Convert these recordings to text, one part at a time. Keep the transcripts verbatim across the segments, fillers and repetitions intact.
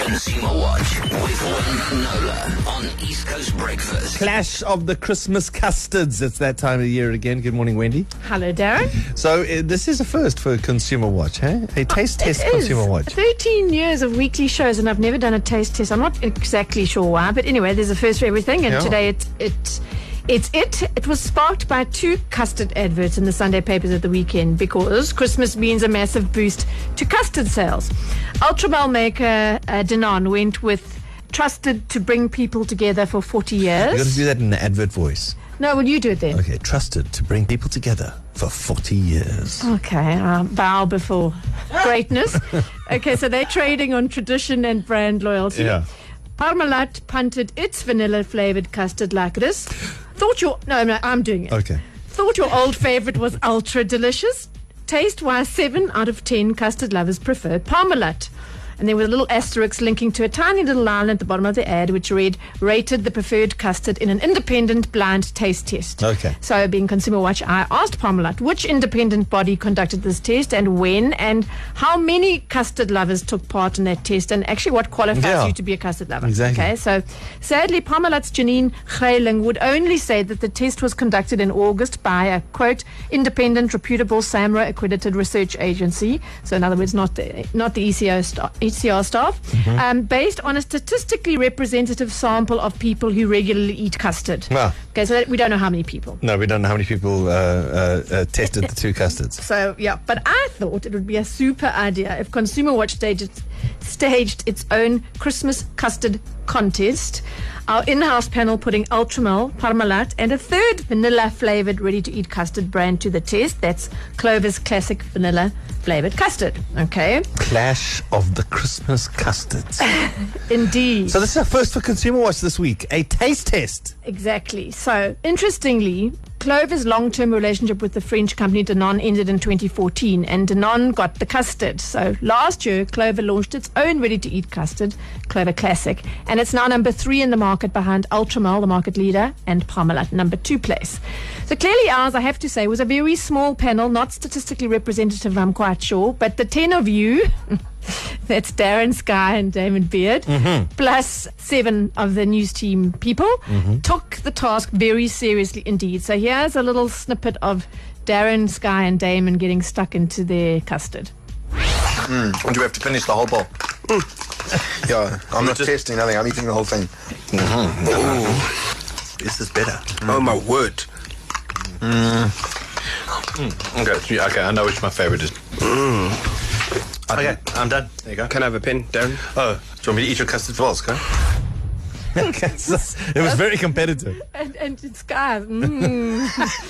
Consumer Watch with Wayne Nola on East Coast Breakfast. Clash of the Christmas custards. It's that time of year again. Good morning, Wendy. Hello, Darren. So uh, this is a first for Consumer Watch, hey? A taste Uh, test it is. Consumer Watch. thirteen years of weekly shows, and I've never done a taste test. I'm not exactly sure why, but anyway, there's a first for everything, and Yeah. today it it. It's it. It was sparked by two custard adverts in the Sunday papers at the weekend because Christmas means a massive boost to custard sales. Ultramel maker uh, Danone went with trusted to bring people together for forty years. You got to do that in the advert voice. No, will you do it then? Okay, trusted to bring people together for forty years. Okay, uh, bow before greatness. Okay, so they're trading on tradition and brand loyalty. Yeah. Parmalat punted its vanilla flavored custard like this. Thought your no, no, I'm doing it. Okay. Thought your old favorite was ultra delicious. Taste wise, seven out of ten custard lovers prefer Parmalat. And there was a little asterisk linking to a tiny little line at the bottom of the ad which read, rated the preferred custard in an independent blind taste test. Okay. So being Consumer Watch, I asked Parmalat which independent body conducted this test and when, and how many custard lovers took part in that test, and actually what qualifies Yeah. you to be a custard lover. Exactly. Okay, so sadly Parmalat's Janine Greiling would only say that the test was conducted in August by a, quote, independent, reputable SAMRA accredited research agency. So in other words, not the, not the E C O staff. E C R staff, mm-hmm. um, based on a statistically representative sample of people who regularly eat custard. Wow. Okay, so that, we don't know how many people. No, we don't know how many people uh, uh, uh, tested the two custards. So, yeah, but I thought it would be a super idea if Consumer Watch staged, staged its own Christmas custard contest. Our in-house panel putting Ultramel, Parmalat, and a third vanilla-flavoured ready-to-eat custard brand to the test. That's Clover's classic vanilla-flavoured custard. Okay? Clash of the Christmas custards. Indeed. So this is our first for Consumer Watch this week. A taste test. Exactly. So, interestingly, Clover's long-term relationship with the French company Danone ended in twenty fourteen, and Danone got the custard. So last year, Clover launched its own ready-to-eat custard, Clover Classic, and it's now number three in the market behind Ultramel, the market leader, and Parmalat, number two place. So clearly ours, I have to say, was a very small panel, not statistically representative, I'm quite sure, but the ten of you... That's Darren Sky and Damon Beard, mm-hmm. plus seven of the news team people, mm-hmm. took the task very seriously indeed. So here's a little snippet of Darren, Sky and Damon getting stuck into their custard. Mm. Do we have to finish the whole bowl? Mm. Yeah, I'm not just tasting nothing, I'm eating the whole thing. Mm-hmm. Is this better? Mm. Oh my word. Mm. Mm. Okay, yeah, okay, I know which my favourite is. Mm. Okay, I'm done. There you go. Can I have a pen, Darren? Oh, do you want me to eat your custard balls, okay? Okay, so it was very competitive. And, and it's Sky. Mm.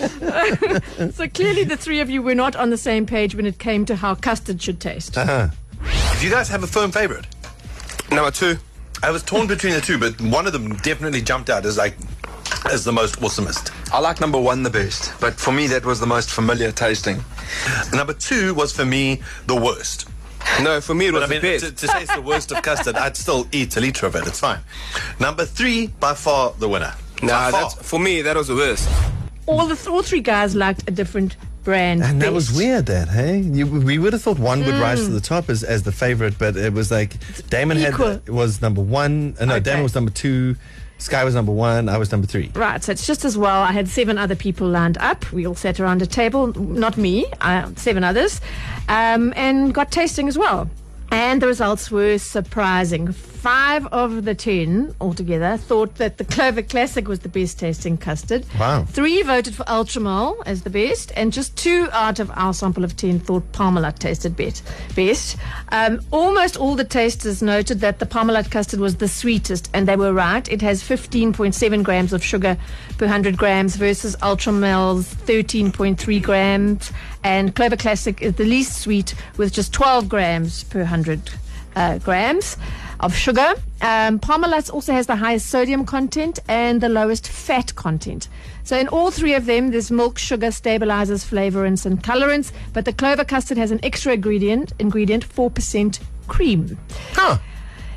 So clearly the three of you were not on the same page when it came to how custard should taste. Uh-huh. If you guys have a firm favourite? Number two. I was torn between the two, but one of them definitely jumped out as like as the most awesomest. I like number one the best, but for me that was the most familiar tasting. Number two was for me the worst. No, for me it was But I mean, the to, best. to say it's the worst of custard, I'd still eat a litre of it. It's fine. Number three, by far the winner. Nah, By far. that's, for me that was the worst. All the th- all three guys liked a different brand. And that was best. weird, that, hey? You, we would have thought one would rise to the top as, as the favorite, but it was like Damon Equal. had was number one. Uh, no, Okay. Damon was number two. Sky was number one. I was number three. Right, so it's just as well. I had seven other people lined up. We all sat around a table, not me, uh, seven others, um, and got tasting as well. And the results were surprising. Five of the ten altogether thought that the Clover Classic was the best tasting custard. Wow. Three voted for Ultramel as the best, and just two out of our sample of ten thought Parmalat tasted bet, best. Um, almost all the tasters noted that the Parmalat custard was the sweetest, and they were right. It has fifteen point seven grams of sugar per one hundred grams versus Ultramel's thirteen point three grams, and Clover Classic is the least sweet with just twelve grams per one hundred uh, grams of sugar. Um, Parmalat also has the highest sodium content and the lowest fat content. So in all three of them, there's milk, sugar, stabilizers, flavorants, and colorants. But the Clover custard has an extra ingredient, ingredient four percent cream. Huh.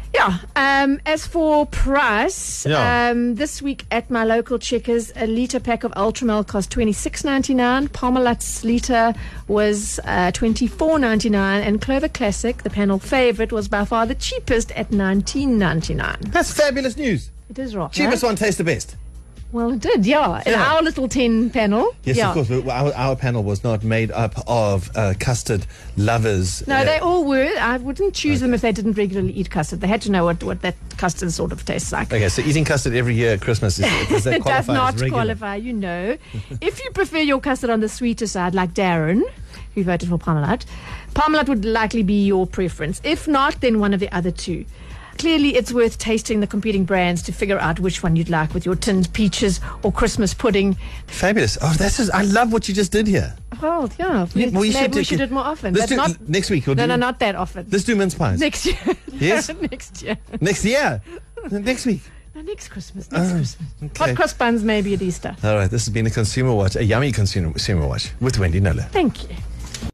Yeah. Um, as for price, Yeah. um, this week at my local Checkers, a litre pack of Ultramel cost twenty-six ninety-nine. Parmalat's litre was uh, twenty-four ninety-nine, and Clover Classic, the panel favourite, was by far the cheapest at nineteen ninety-nine. That's fabulous news. It is right. Cheapest right? one tastes the best. Well, it did, yeah. In Yeah. our little tin panel. Yes, yeah. of course. But our, our panel was not made up of uh, custard lovers. No, uh, they all were. I wouldn't choose them if they didn't regularly eat custard. They had to know what, what that custard sort of tastes like. Okay, so eating custard every year at Christmas, is, does that It does qualify not as regular? qualify, you know. If you prefer your custard on the sweeter side, like Darren, who voted for Parmalat, Parmalat would likely be your preference. If not, then one of the other two. Clearly, it's worth tasting the competing brands to figure out which one you'd like with your tinned peaches or Christmas pudding. Fabulous. Oh, this is, I love what you just did here. Well, yeah, Yeah, well, you maybe should we do- should do it more often. Let's but do not, next week. Or no, do, no, not that often. Let's do mince pies. Next year. Yes? next year. Next year. Next week. No, next Christmas. Next Christmas. okay. Hot cross buns maybe at Easter. All right, this has been a Consumer Watch, a yummy Consumer, consumer Watch with Wendy Nola. Thank you.